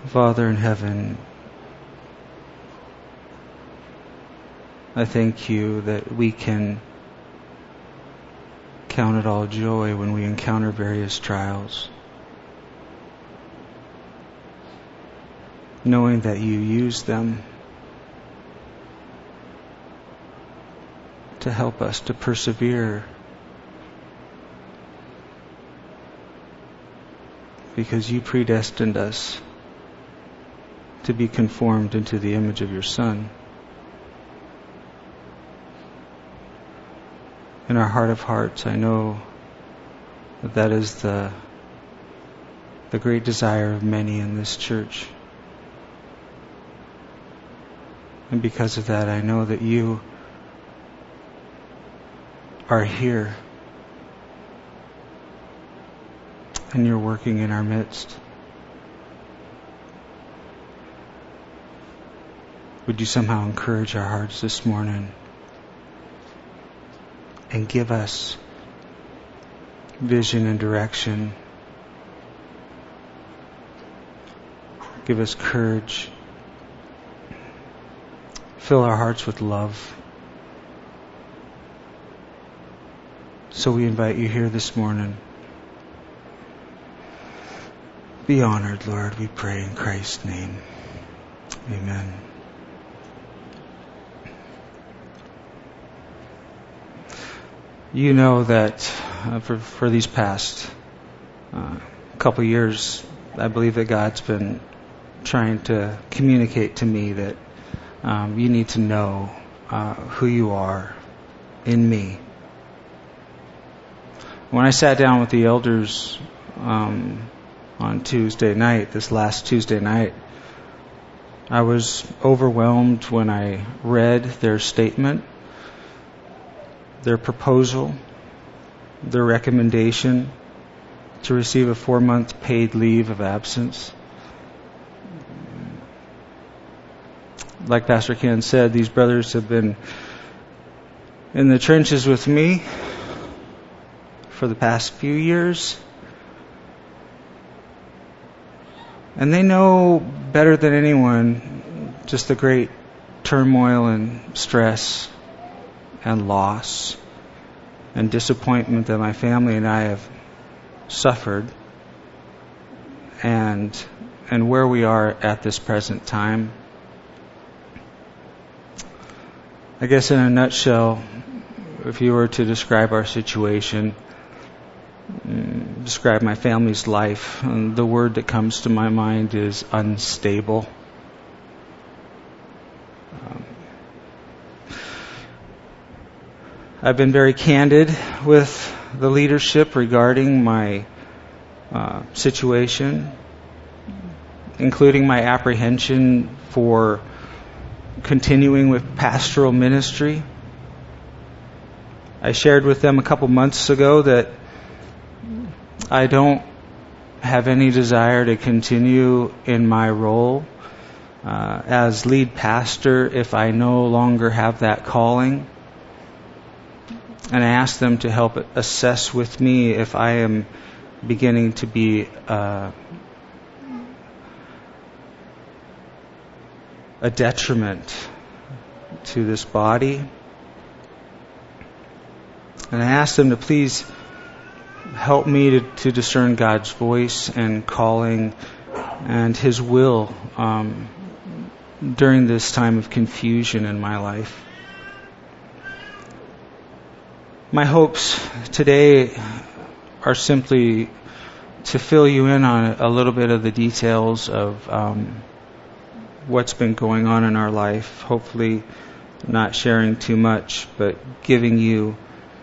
Father in heaven, I thank you that we can count it all joy when we encounter various trials, knowing that you use them to help us to persevere, because you predestined us to be conformed into the image of your Son. In our heart of hearts, I know that that is the great desire of many in this church. And because of that, I know that you are here and you're working in our midst. Would you somehow encourage our hearts this morning and give us vision and direction. Give us courage. Fill our hearts with love. So we invite you here this morning. Be honored, Lord, we pray in Christ's name. Amen. You know that for these past couple years, I believe that God's been trying to communicate to me that you need to know who you are in me. When I sat down with the elders on Tuesday night, this last Tuesday night, I was overwhelmed when I read their statement, their proposal, their recommendation to receive a 4-month paid leave of absence. Like Pastor Ken said, these brothers have been in the trenches with me for the past few years. And they know better than anyone just the great turmoil and stress and loss and disappointment that my family and I have suffered, and where we are at this present time. I guess in a nutshell, if you were to describe our situation, describe my family's life, the word that comes to my mind is unstable. I've been very candid with the leadership regarding my situation, including my apprehension for continuing with pastoral ministry. I shared with them a couple months ago that I don't have any desire to continue in my role as lead pastor if I no longer have that calling. And I asked them to help assess with me if I am beginning to be a detriment to this body. And I asked them to please help me to discern God's voice and calling and His will during this time of confusion in my life. My hopes today are simply to fill you in on a little bit of the details of what's been going on in our life. Hopefully not sharing too much, but giving you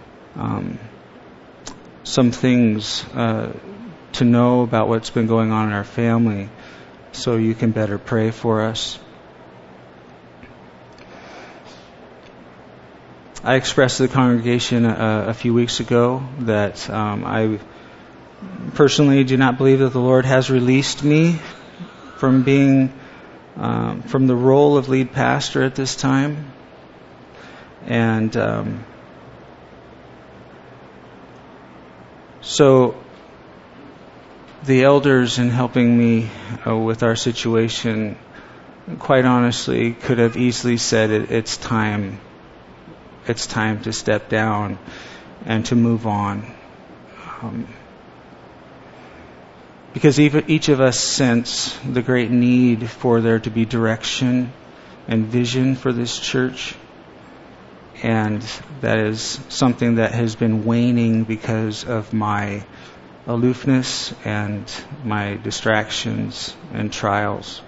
some things to know about what's been going on in our family so you can better pray for us. I expressed to the congregation a few weeks ago that I personally do not believe that the Lord has released me from being from the role of lead pastor at this time, and so the elders in helping me with our situation, quite honestly, could have easily said it's time to step down and to move on. Because each of us sense the great need for there to be direction and vision for this church. And that is something that has been waning because of my aloofness and my distractions and trials.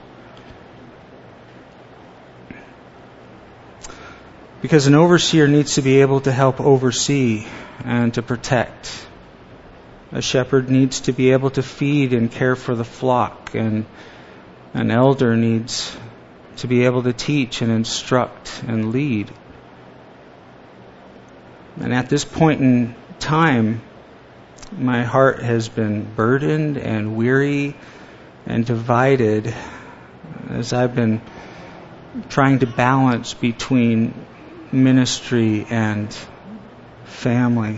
Because an overseer needs to be able to help oversee and to protect. A shepherd needs to be able to feed and care for the flock, and an elder needs to be able to teach and instruct and lead. And at this point in time, my heart has been burdened and weary and divided as I've been trying to balance between ministry and family.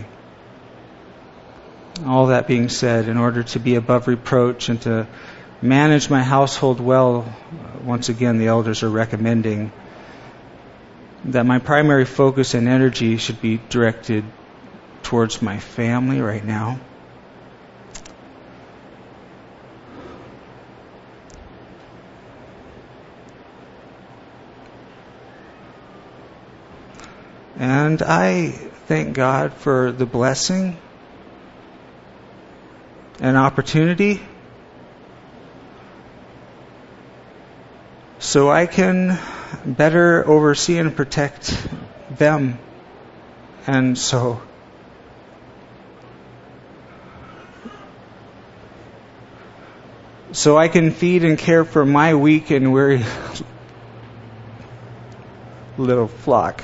All that being said, in order to be above reproach and to manage my household well, once again the elders are recommending that my primary focus and energy should be directed towards my family right now. And I thank God for the blessing and opportunity so I can better oversee and protect them. And so I can feed and care for my weak and weary little flock.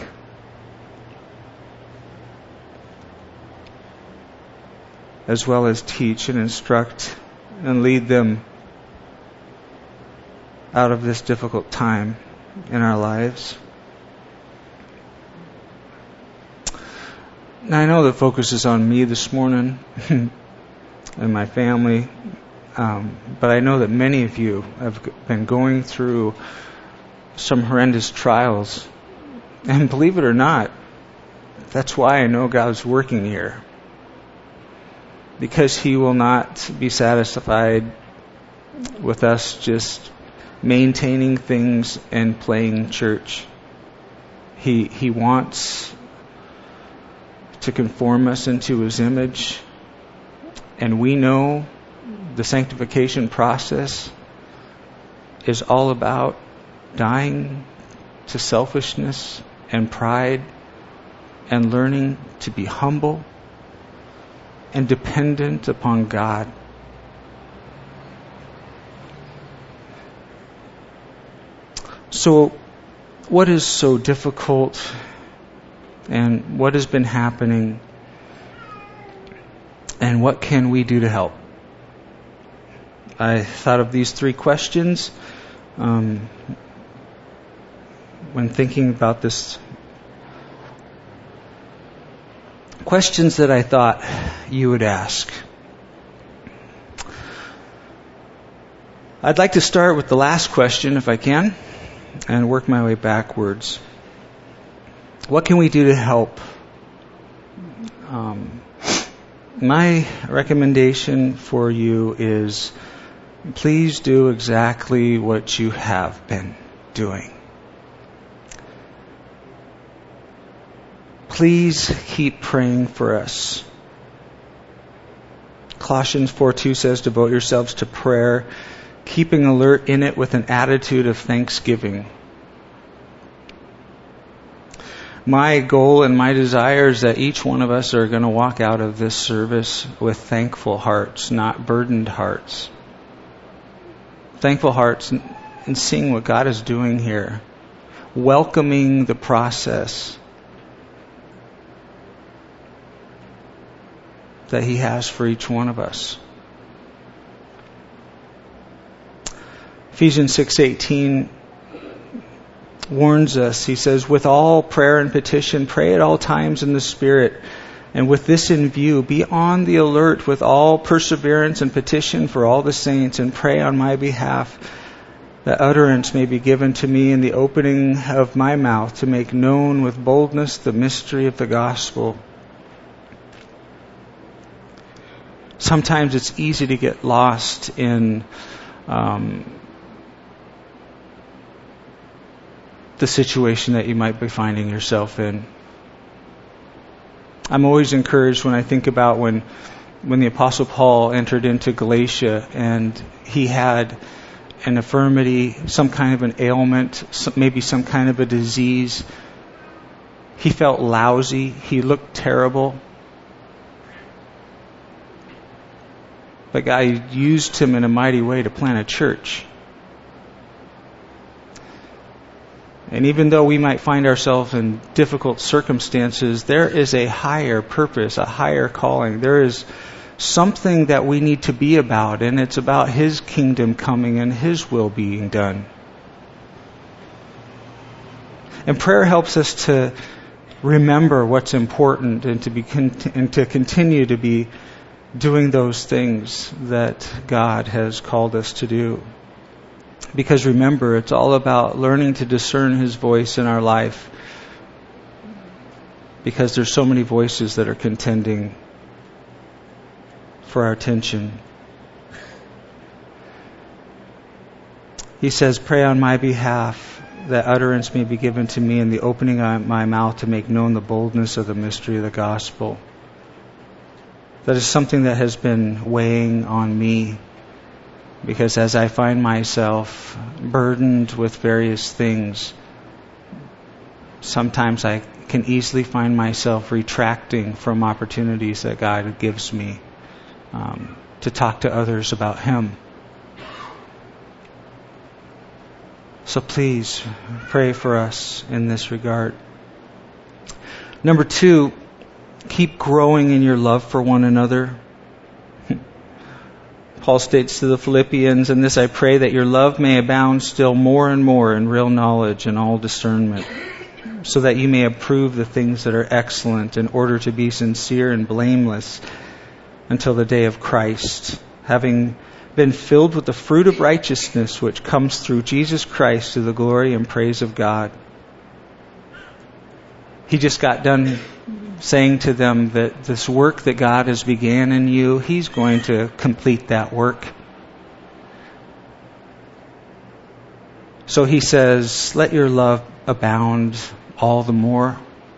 As well as teach and instruct and lead them out of this difficult time in our lives. Now, I know the focus is on me this morning and my family, but I know that many of you have been going through some horrendous trials. And believe it or not, that's why I know God's working here. Because He will not be satisfied with us just maintaining things and playing church. He wants to conform us into His image. And we know the sanctification process is all about dying to selfishness and pride and learning to be humble and dependent upon God. So, what is so difficult and what has been happening and what can we do to help? I thought of these 3 questions when thinking about this. Questions that I thought you would ask. I'd like to start with the last question, if I can, and work my way backwards. What can we do to help? My recommendation for you is please do exactly what you have been doing. Please keep praying for us. Colossians 4:2 says, devote yourselves to prayer, keeping alert in it with an attitude of thanksgiving. My goal and my desire is that each one of us are going to walk out of this service with thankful hearts, not burdened hearts. Thankful hearts and seeing what God is doing here. Welcoming the process that He has for each one of us. Ephesians 6:18 warns us. He says, with all prayer and petition, pray at all times in the Spirit, And with this in view, be on the alert with all perseverance and petition for all the saints, and pray on my behalf that utterance may be given to me in the opening of my mouth to make known with boldness the mystery of the gospel. Sometimes it's easy to get lost in the situation that you might be finding yourself in. I'm always encouraged when I think about when the Apostle Paul entered into Galatia and he had an infirmity, some kind of an ailment, maybe some kind of a disease. He felt lousy. He looked terrible. But God used him in a mighty way to plant a church. And even though we might find ourselves in difficult circumstances, there is a higher purpose, a higher calling. There is something that we need to be about, and it's about His kingdom coming and His will being done. And prayer helps us to remember what's important and to continue to be doing those things that God has called us to do. Because remember, it's all about learning to discern His voice in our life. Because there's so many voices that are contending for our attention. He says, pray on my behalf that utterance may be given to me in the opening of my mouth to make known the boldness of the mystery of the gospel. That is something that has been weighing on me. Because as I find myself burdened with various things, sometimes I can easily find myself retracting from opportunities that God gives me to talk to others about Him. So please pray for us in this regard. Number 2, keep growing in your love for one another. Paul states to the Philippians, "In this I pray that your love may abound still more and more in real knowledge and all discernment, so that you may approve the things that are excellent in order to be sincere and blameless until the day of Christ, having been filled with the fruit of righteousness which comes through Jesus Christ to the glory and praise of God." He just got done saying to them that this work that God has began in you, He's going to complete that work. So he says, let your love abound all the more.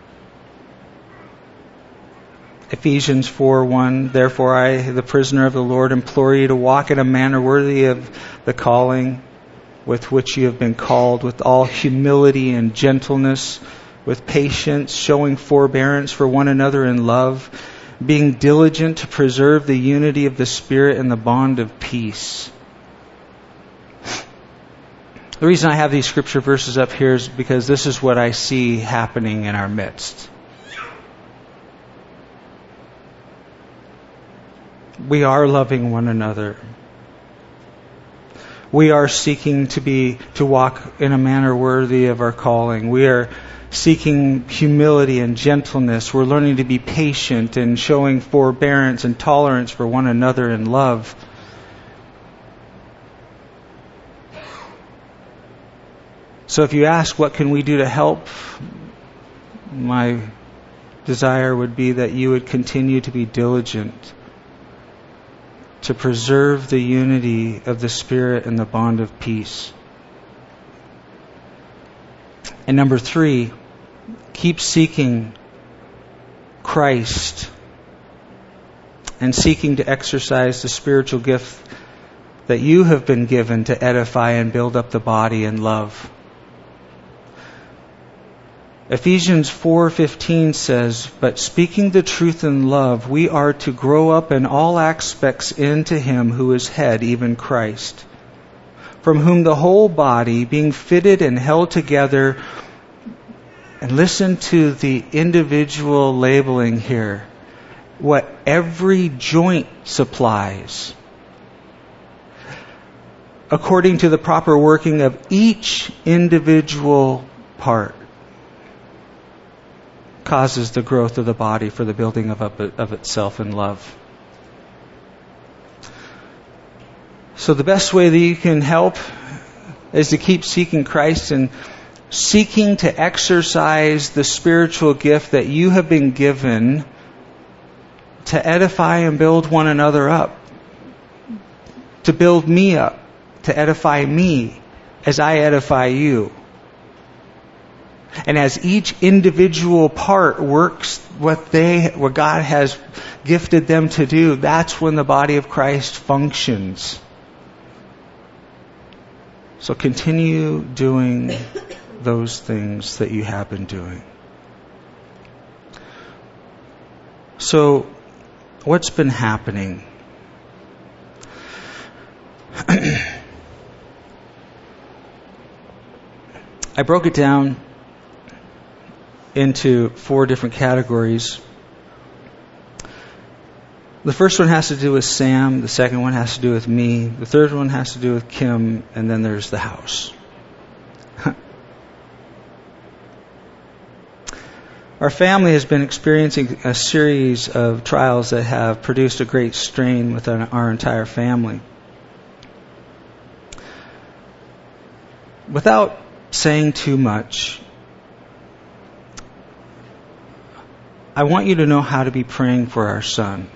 Ephesians 4:1, therefore I, the prisoner of the Lord, implore you to walk in a manner worthy of the calling with which you have been called, with all humility and gentleness, with patience, showing forbearance for one another in love, being diligent to preserve the unity of the Spirit in the bond of peace. The reason I have these scripture verses up here is because this is what I see happening in our midst. We are loving one another. We are seeking to walk in a manner worthy of our calling. We are seeking humility and gentleness. We're learning to be patient and showing forbearance and tolerance for one another in love. So if you ask, what can we do to help? My desire would be that you would continue to be diligent to preserve the unity of the Spirit and the bond of peace. And number 3, keep seeking Christ and seeking to exercise the spiritual gift that you have been given to edify and build up the body in love. Ephesians 4:15 says, but speaking the truth in love, we are to grow up in all aspects into Him who is head, even Christ, from whom the whole body, being fitted and held together, and listen to the individual labeling here, what every joint supplies, according to the proper working of each individual part, causes the growth of the body for the building of itself in love. So the best way that you can help is to keep seeking Christ and seeking to exercise the spiritual gift that you have been given to edify and build one another up, to build me up, to edify me as I edify you. And as each individual part works what God has gifted them to do, that's when the body of Christ functions. So continue doing those things that you have been doing. So, what's been happening? I broke it down into 4 different categories. The first one has to do with Sam, the second one has to do with me, the third one has to do with Kim, and then there's the house. Our family has been experiencing a series of trials that have produced a great strain within our entire family. Without saying too much, I want you to know how to be praying for our son.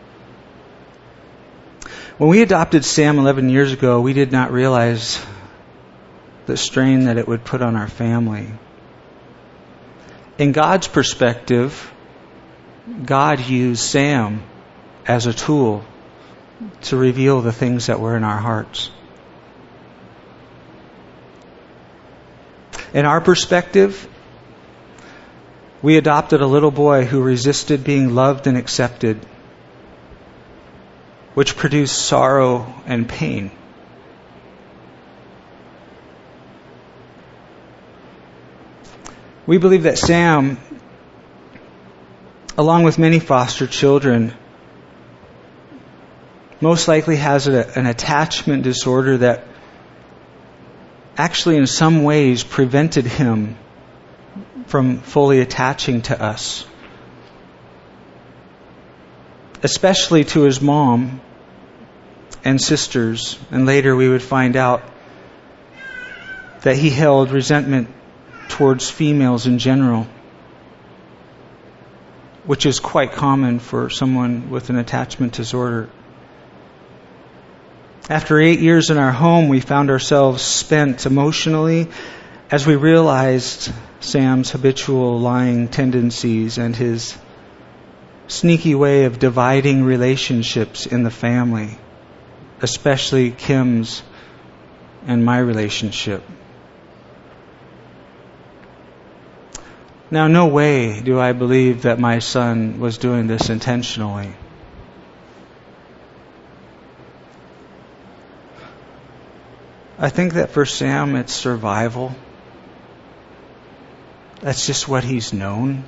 When we adopted Sam 11 years ago, we did not realize the strain that it would put on our family. In God's perspective, God used Sam as a tool to reveal the things that were in our hearts. In our perspective, we adopted a little boy who resisted being loved and accepted, which produced sorrow and pain. We believe that Sam, along with many foster children, most likely has an attachment disorder that actually in some ways prevented him from fully attaching to us, especially to his mom and sisters. And later we would find out that he held resentment towards females in general, which is quite common for someone with an attachment disorder. After 8 years in our home, we found ourselves spent emotionally as we realized Sam's habitual lying tendencies and his sneaky way of dividing relationships in the family, especially Kim's and my relationship. Now, no way do I believe that my son was doing this intentionally. I think that for Sam, it's survival. That's just what he's known.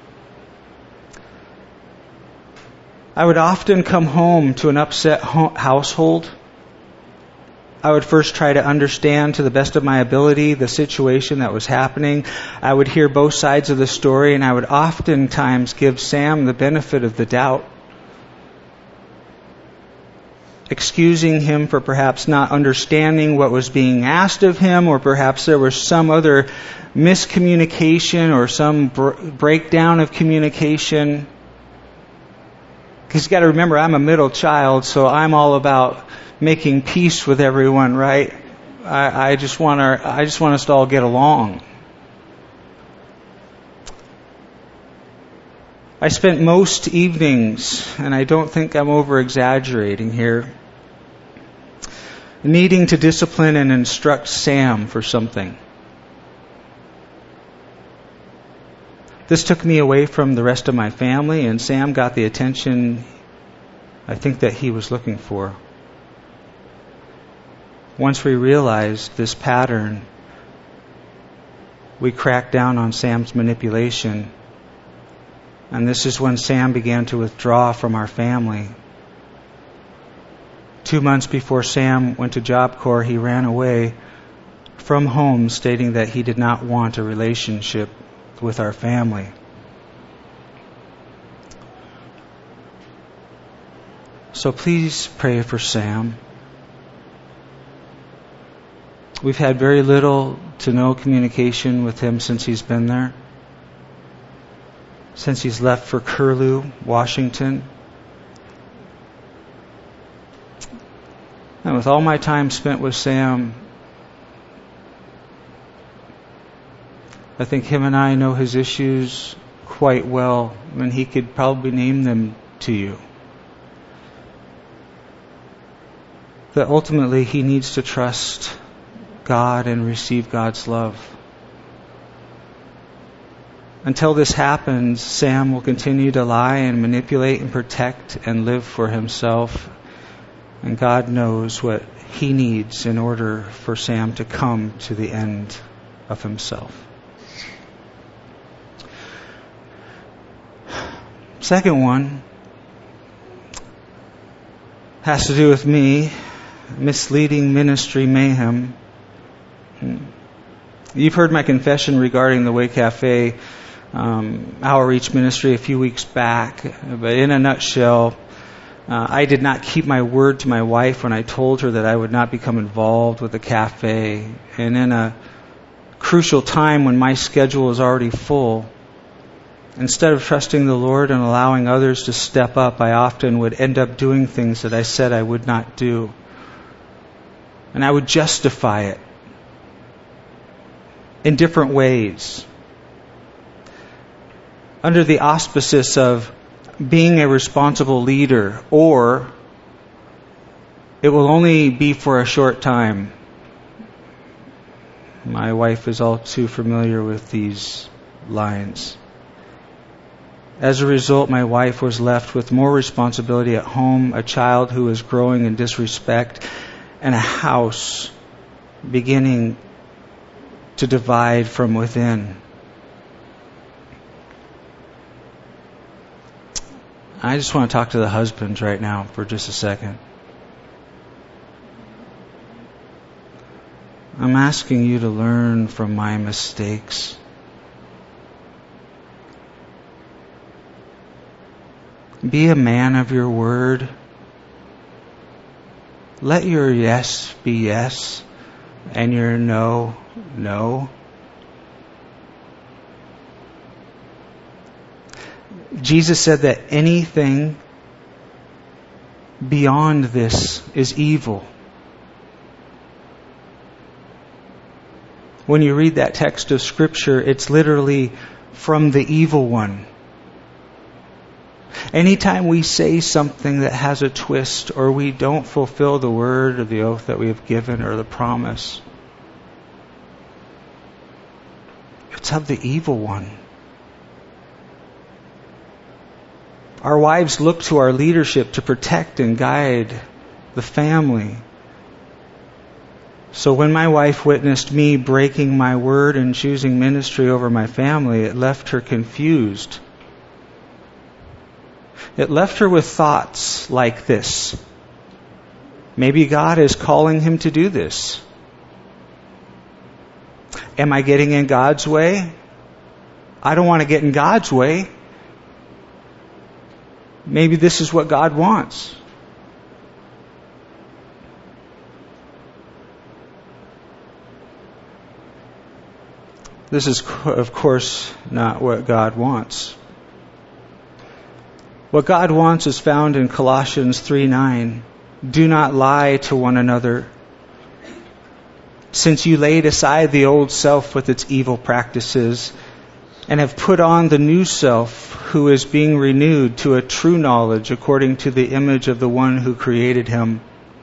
I would often come home to an upset household. I would first try to understand to the best of my ability the situation that was happening. I would hear both sides of the story, and I would oftentimes give Sam the benefit of the doubt, excusing him for perhaps not understanding what was being asked of him, or perhaps there was some other miscommunication or some breakdown of communication. Because you got to remember, I'm a middle child, so I'm all about making peace with everyone, right? I just want us to all get along. I spent most evenings, and I don't think I'm over-exaggerating here, needing to discipline and instruct Sam for something. This took me away from the rest of my family, and Sam got the attention I think that he was looking for. Once we realized this pattern, we cracked down on Sam's manipulation. And this is when Sam began to withdraw from our family. 2 months before Sam went to Job Corps, he ran away from home, stating that he did not want a relationship with our family. So please pray for Sam. We've had very little to no communication with him since he's been there. Since he's left for Curlew, Washington. And with all my time spent with Sam, I think him and I know his issues quite well, and he could probably name them to you. That ultimately he needs to trust God and receive God's love. Until this happens, Sam will continue to lie and manipulate and protect and live for himself. And God knows what he needs in order for Sam to come to the end of himself. Second one has to do with me, misleading ministry mayhem. You've heard my confession regarding the Way Cafe outreach ministry a few weeks back, but in a nutshell, I did not keep my word to my wife when I told her that I would not become involved with the cafe. And in a crucial time when my schedule is already full, instead of trusting the Lord and allowing others to step up, I often would end up doing things that I said I would not do. And I would justify it in different ways. Under the auspices of being a responsible leader, or it will only be for a short time. My wife is all too familiar with these lines. As a result, my wife was left with more responsibility at home, a child who was growing in disrespect, and a house beginning to divide from within. I just want to talk to the husbands right now for just a second. I'm asking you to learn from my mistakes. Be a man of your word. Let your yes be yes and your no, no. Jesus said that anything beyond this is evil. When you read that text of Scripture, it's literally from the evil one. Anytime we say something that has a twist, or we don't fulfill the word or the oath that we have given or the promise, it's of the evil one. Our wives look to our leadership to protect and guide the family. So when my wife witnessed me breaking my word and choosing ministry over my family, it left her confused. It left her with thoughts like this. Maybe God is calling him to do this. Am I getting in God's way? I don't want to get in God's way. Maybe this is what God wants. This is, of course, not what God wants. What God wants is found in Colossians 3:9. Do not lie to one another, since you laid aside the old self with its evil practices and have put on the new self, who is being renewed to a true knowledge according to the image of the one who created him.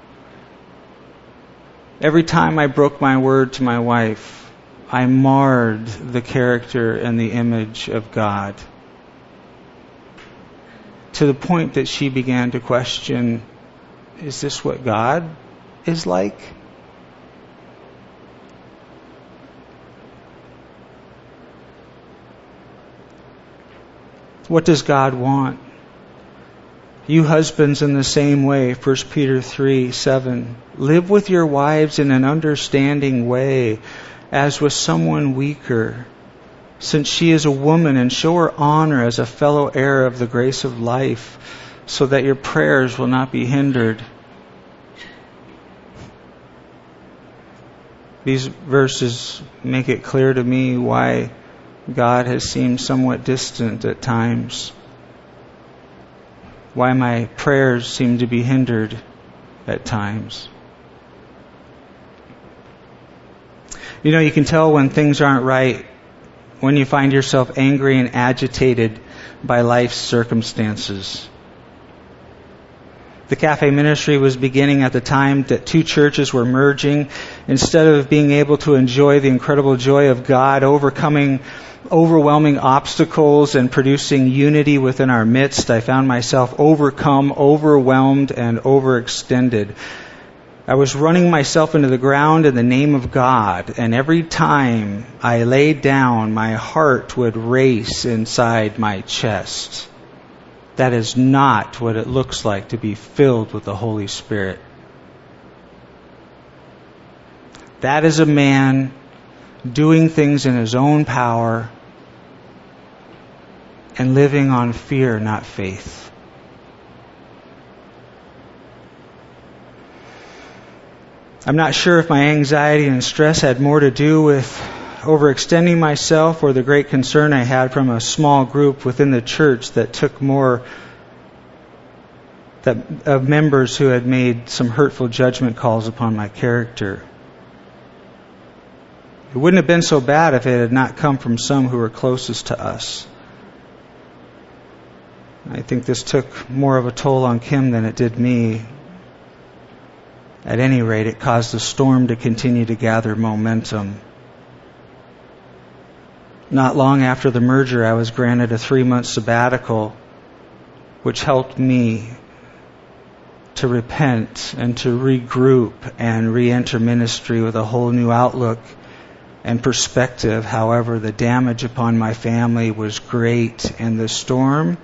Every time I broke my word to my wife, I marred the character and the image of God, to the point that she began to question, is this what God is like? What does God want? You husbands in the same way, 1 Peter 3:7. Live with your wives in an understanding way, as with someone weaker, since she is a woman, and show her honor as a fellow heir of the grace of life, so that your prayers will not be hindered. These verses make it clear to me why God has seemed somewhat distant at times, why my prayers seem to be hindered at times. You can tell when things aren't right when you find yourself angry and agitated by life's circumstances. The cafe ministry was beginning at the time that two churches were merging. Instead of being able to enjoy the incredible joy of God, overcoming overwhelming obstacles and producing unity within our midst, I found myself overcome, overwhelmed, and overextended. I was running myself into the ground in the name of God, and every time I laid down, my heart would race inside my chest. That is not what it looks like to be filled with the Holy Spirit. That is a man doing things in his own power and living on fear, not faith. I'm not sure if my anxiety and stress had more to do with overextending myself or the great concern I had from a small group within the church that took more of members who had made some hurtful judgment calls upon my character. It wouldn't have been so bad if it had not come from some who were closest to us. I think this took more of a toll on Kim than it did me. At any rate, it caused the storm to continue to gather momentum. Not long after the merger, I was granted a 3-month sabbatical, which helped me to repent and to regroup and re-enter ministry with a whole new outlook and perspective. However, the damage upon my family was great, and the storm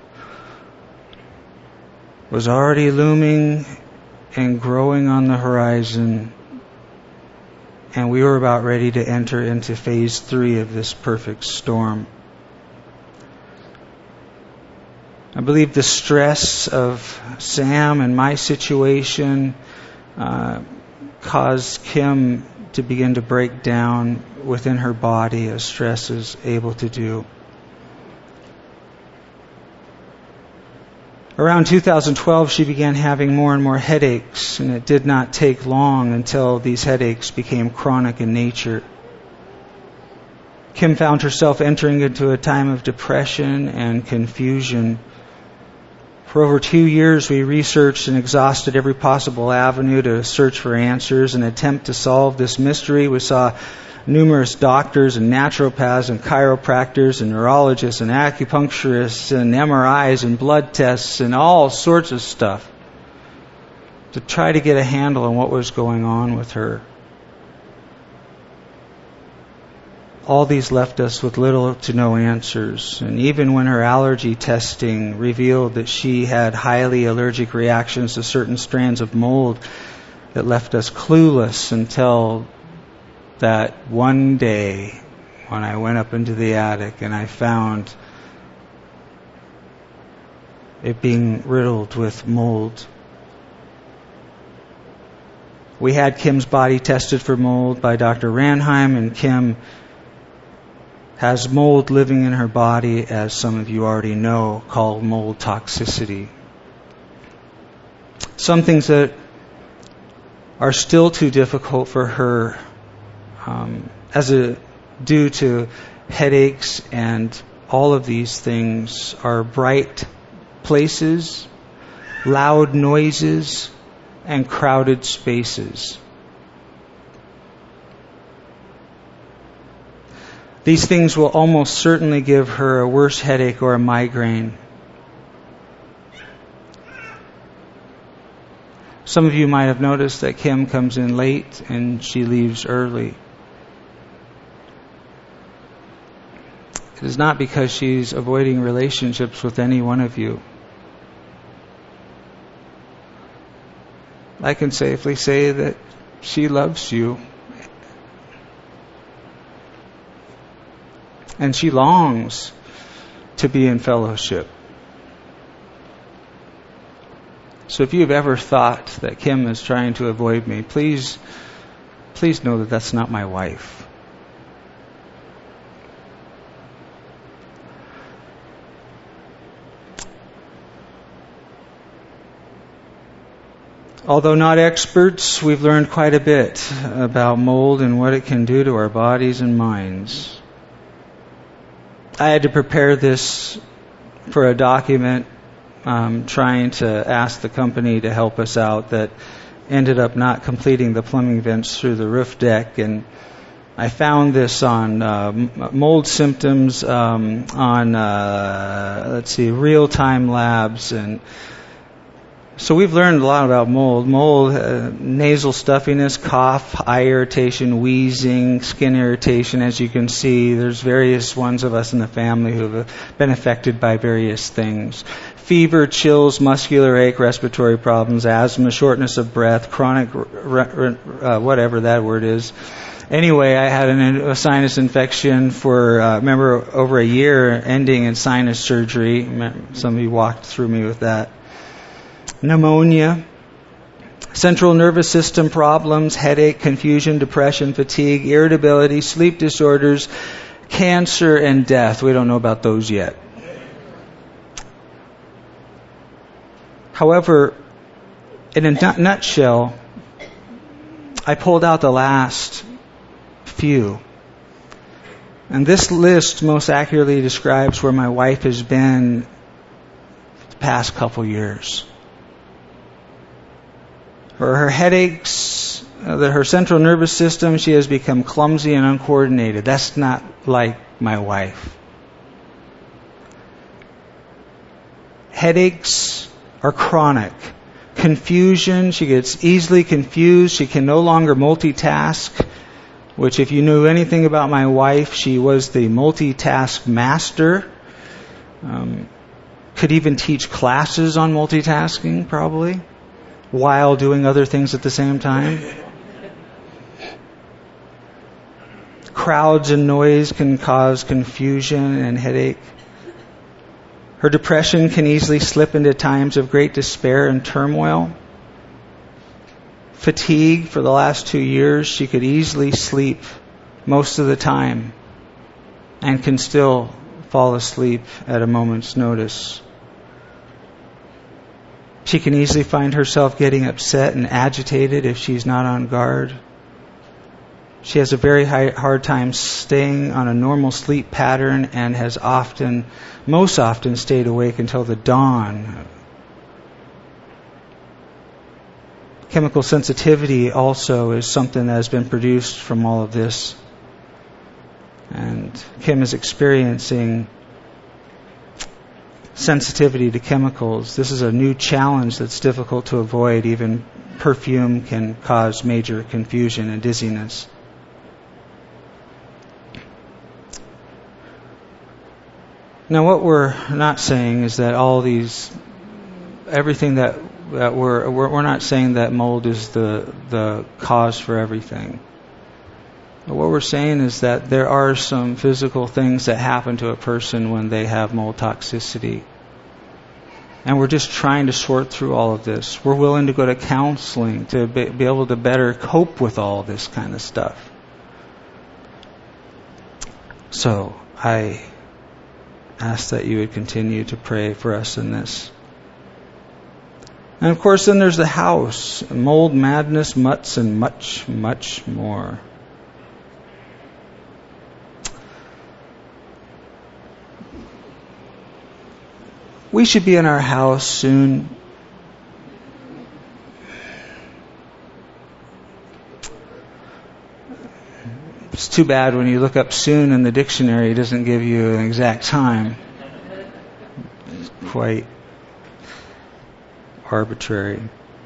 was already looming and growing on the horizon, and we were about ready to enter into phase 3 of this perfect storm. I believe the stress of Sam and my situation caused Kim to begin to break down within her body, as stress is able to do. Around 2012, she began having more and more headaches, and it did not take long until these headaches became chronic in nature. Kim found herself entering into a time of depression and confusion. For over 2 years, we researched and exhausted every possible avenue to search for answers and attempt to solve this mystery. We saw numerous doctors and naturopaths and chiropractors and neurologists and acupuncturists and MRIs and blood tests and all sorts of stuff to try to get a handle on what was going on with her. All these left us with little to no answers. And even when her allergy testing revealed that she had highly allergic reactions to certain strands of mold, it left us clueless until that one day when I went up into the attic and I found it being riddled with mold. We had Kim's body tested for mold by Dr. Ranheim, and Kim has mold living in her body, as some of you already know, called mold toxicity. Some things that are still too difficult for her due to headaches and all of these things are bright places, loud noises, and crowded spaces. These things will almost certainly give her a worse headache or a migraine. Some of you might have noticed that Kim comes in late and she leaves early. It is not because she's avoiding relationships with any one of you. I can safely say that she loves you. And she longs to be in fellowship. So if you've ever thought that Kim is trying to avoid me, please know that that's not my wife. Although not experts, we've learned quite a bit about mold and what it can do to our bodies and minds. I had to prepare this for a document, trying to ask the company to help us out that ended up not completing the plumbing vents through the roof deck. And I found this on mold symptoms on Real-Time Labs. And so we've learned a lot about mold. Mold, nasal stuffiness, cough, eye irritation, wheezing, skin irritation. As you can see, there's various ones of us in the family who have been affected by various things. Fever, chills, muscular ache, respiratory problems, asthma, shortness of breath, chronic, whatever that word is. Anyway, I had a sinus infection for, over a year, ending in sinus surgery. Somebody walked through me with that. Pneumonia, central nervous system problems, headache, confusion, depression, fatigue, irritability, sleep disorders, cancer, and death. We don't know about those yet. However, in a nutshell, I pulled out the last few. And this list most accurately describes where my wife has been the past couple years. For her headaches, her central nervous system, she has become clumsy and uncoordinated. That's not like my wife. Headaches are chronic. Confusion, she gets easily confused. She can no longer multitask, which if you knew anything about my wife, she was the multitask master. Could even teach classes on multitasking, probably, while doing other things at the same time. Crowds and noise can cause confusion and headache. Her depression can easily slip into times of great despair and turmoil. Fatigue, for the last 2 years, she could easily sleep most of the time and can still fall asleep at a moment's notice. She can easily find herself getting upset and agitated if she's not on guard. She has a very hard time staying on a normal sleep pattern and has most often stayed awake until the dawn. Chemical sensitivity also is something that has been produced from all of this. And Kim is experiencing sensitivity to chemicals. This is a new challenge that's difficult to avoid. Even perfume can cause major confusion and dizziness. Now, what we're not saying is that everything that we're not saying that mold is the cause for everything. What we're saying is that there are some physical things that happen to a person when they have mold toxicity. And we're just trying to sort through all of this. We're willing to go to counseling to be able to better cope with all this kind of stuff. So I ask that you would continue to pray for us in this. And of course, then there's the house, mold, madness, mutts, and much, much more. We should be in our house soon. It's too bad when you look up soon in the dictionary, it doesn't give you an exact time. It's quite arbitrary.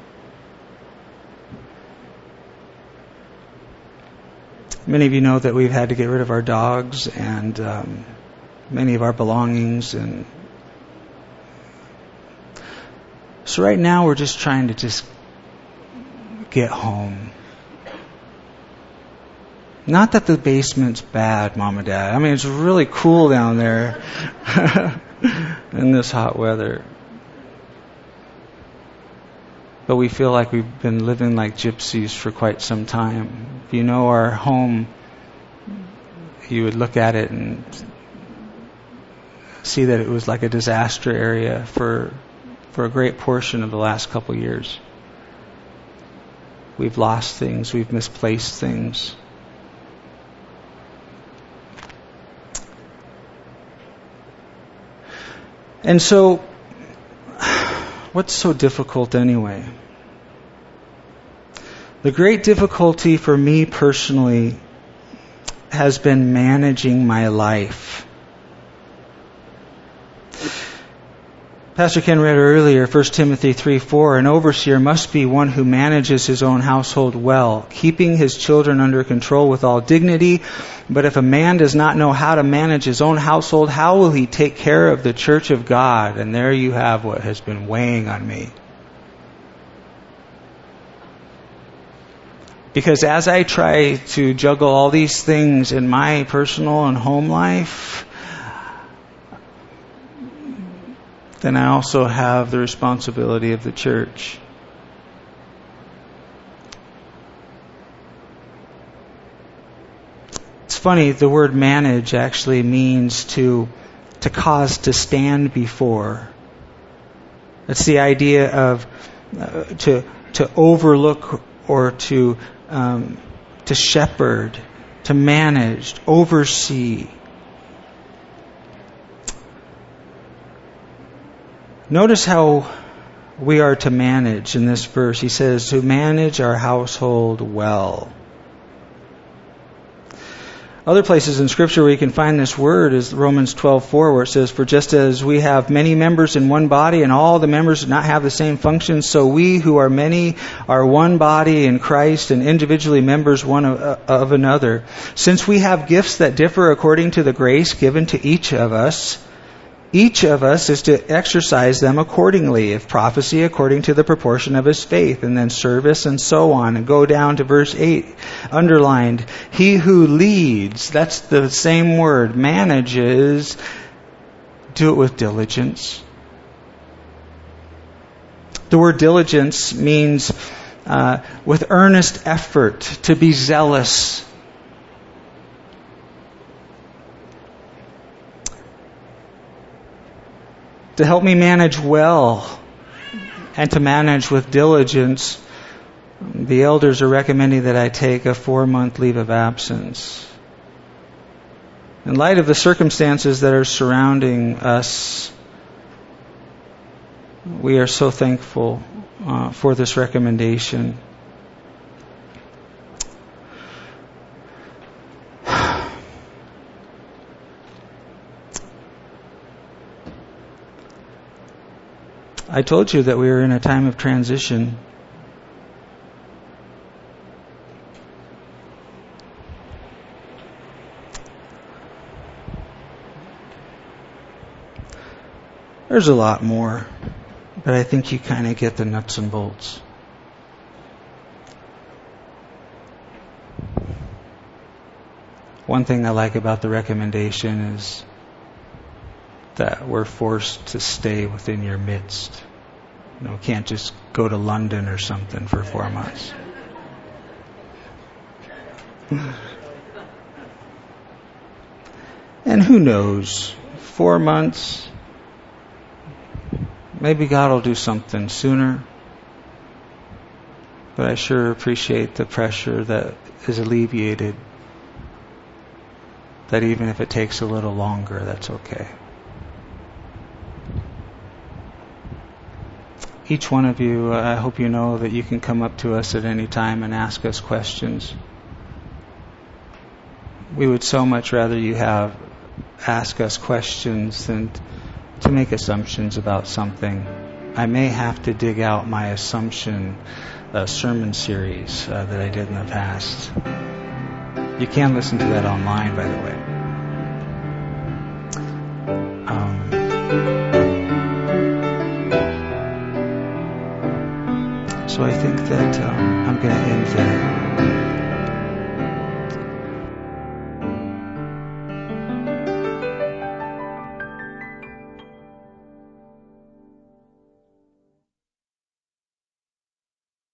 Many of you know that we've had to get rid of our dogs and many of our belongings, and so right now we're just trying to just get home. Not that the basement's bad, Mom and Dad. I mean, it's really cool down there in this hot weather. but we feel like we've been living like gypsies for quite some time. If you know our home, you would look at it and see that it was like a disaster area for a great portion of the last couple years. We've lost things, we've misplaced things. And so, what's so difficult anyway? The great difficulty for me personally has been managing my life. Pastor Ken read earlier, 1 Timothy 3:4, an overseer must be one who manages his own household well, keeping his children under control with all dignity. But if a man does not know how to manage his own household, how will he take care of the church of God? And there you have what has been weighing on me. Because as I try to juggle all these things in my personal and home life, then I also have the responsibility of the church. It's funny, the word manage actually means to cause to stand before. It's the idea of to overlook or to shepherd, to manage, oversee. Notice how we are to manage in this verse. He says, to manage our household well. Other places in Scripture where you can find this word is Romans 12:4, where it says, for just as we have many members in one body and all the members do not have the same functions, so we who are many are one body in Christ and individually members one of another. Since we have gifts that differ according to the grace given to each of us is to exercise them accordingly. If prophecy, according to the proportion of his faith, and then service and so on. And go down to verse 8, underlined. He who leads, that's the same word, manages, do it with diligence. The word diligence means with earnest effort, to be zealous. To help me manage well and to manage with diligence, the elders are recommending that I take a 4-month leave of absence. In light of the circumstances that are surrounding us, we are so thankful for this recommendation. I told you that we were in a time of transition. There's a lot more, but I think you kind of get the nuts and bolts. One thing I like about the recommendation is that we're forced to stay within your midst. You know, can't just go to London or something for 4 months. And who knows, 4 months, maybe God will do something sooner. But I sure appreciate the pressure that is alleviated, that even if it takes a little longer, that's okay. Each one of you, I hope you know that you can come up to us at any time and ask us questions. We would so much rather you ask us questions than to make assumptions about something. I may have to dig out my assumption sermon series that I did in the past. You can listen to that online, by the way. So I think that I'm going to end there.